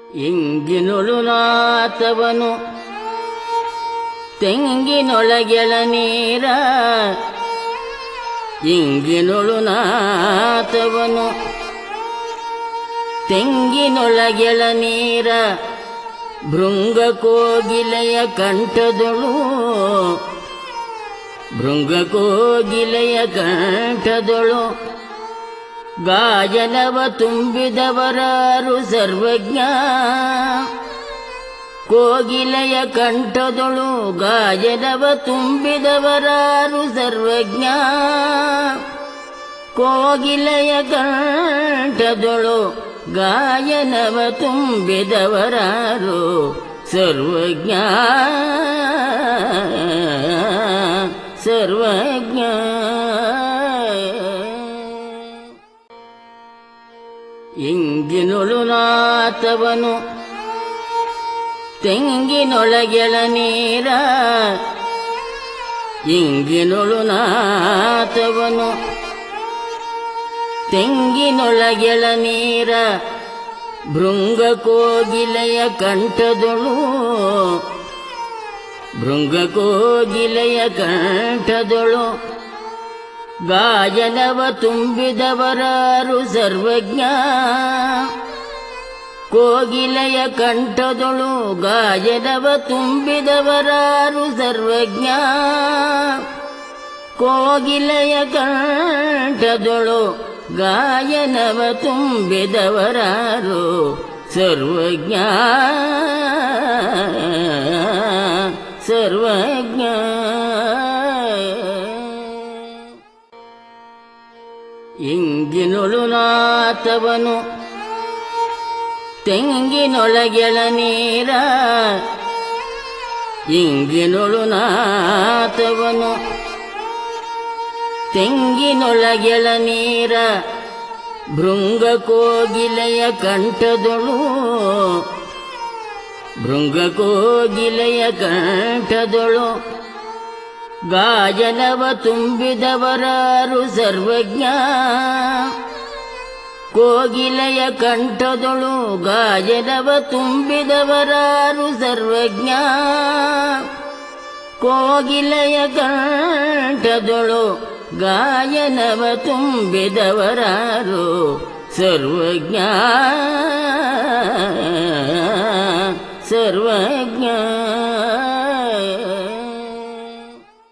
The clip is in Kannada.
ಇಂಗಿನುಳು ನಾತವನು ತೆಂಗಿನೊಳಗೆಳ ನೀರ, ಇಂಗಿನುಳು ನಾತವನು ತೆಂಗಿನೊಳಗೆಳ ನೀರ, ಭೃಂಗ ಕೋಗಿಲೆಯ ಕಂಠದೊಳು, ಭೃಂಗ ಕೋಗಿಲೆಯ ಕಂಠದೊಳು, ಗಾಯನವ ತುಂಬಿದವರಾರು ಸರ್ವಜ್ಞ. ಕೋಗಿಲೆಯ ಕಂಠದೊಳು ಗಾಯನವ ತುಂಬಿದವರಾರು ಸರ್ವಜ್ಞ. ಕೋಗಿಲೆಯ ಕಂಠದೊಳು ಗಾಯನವ ತುಂಬಿದವರಾರು ಸರ್ವಜ್ಞ, ಸರ್ವಜ್ಞ. ಇಂಗಿನುಳು ನಾತವನು ತೆಂಗಿನೊಳಗೆಳ ನೀರ, ಇಂಗಿನುಳು ನಾತವನು ತೆಂಗಿನೊಳಗೆಳ ನೀರ, ಭೃಂಗ ಕೋಗಿಲೆಯ ಕಂಠದೊಳು, ಭೃಂಗ ಕೋಗಿಲೆಯ ಕಂಠದೊಳು, ಗಾಯನವ ತುಂಬಿದವರಾರು ಸರ್ವಜ್ಞ. ಕೋಗಿಲೆಯ ಕಂಠದೊಳು ಗಾಯನವ ತುಂಬಿದವರಾರು ಸರ್ವಜ್ಞ. ಕೋಗಿಲೆಯ ಕಂಠದೊಳು ಗಾಯನವ ತುಂಬಿದವರಾರು ಸರ್ವಜ್ಞ, ಸರ್ವಜ್ಞ. ಇಂಗಿನುಳು ನಾತವನು ತೆಂಗಿನೊಳಗೆಳ ನೀರ, ಇಂಗಿನುಳು ನಾತವನು ತೆಂಗಿನೊಳಗೆಳ ನೀರ, ಭೃಂಗ ಕೋಗಿಲೆಯ ಕಂಠದೊಳು, ಭೃಂಗ ಕೋಗಿಲೆಯ ಕಂಠದೊಳು, ಗಾಯನವ ತುಂಬಿದವರಾರು ಸರ್ವಜ್ಞ. ಕೋಗಿಲೆಯ ಕಂಠದೊಳು ಗಾಯನವ ತುಂಬಿದವರಾರು ಸರ್ವಜ್ಞ. ಕೋಗಿಲೆಯ ಕಂಠದೊಳು ಗಾಯನವ ತುಂಬಿದವರಾರು ಸರ್ವಜ್ಞ, ಸರ್ವಜ್ಞ.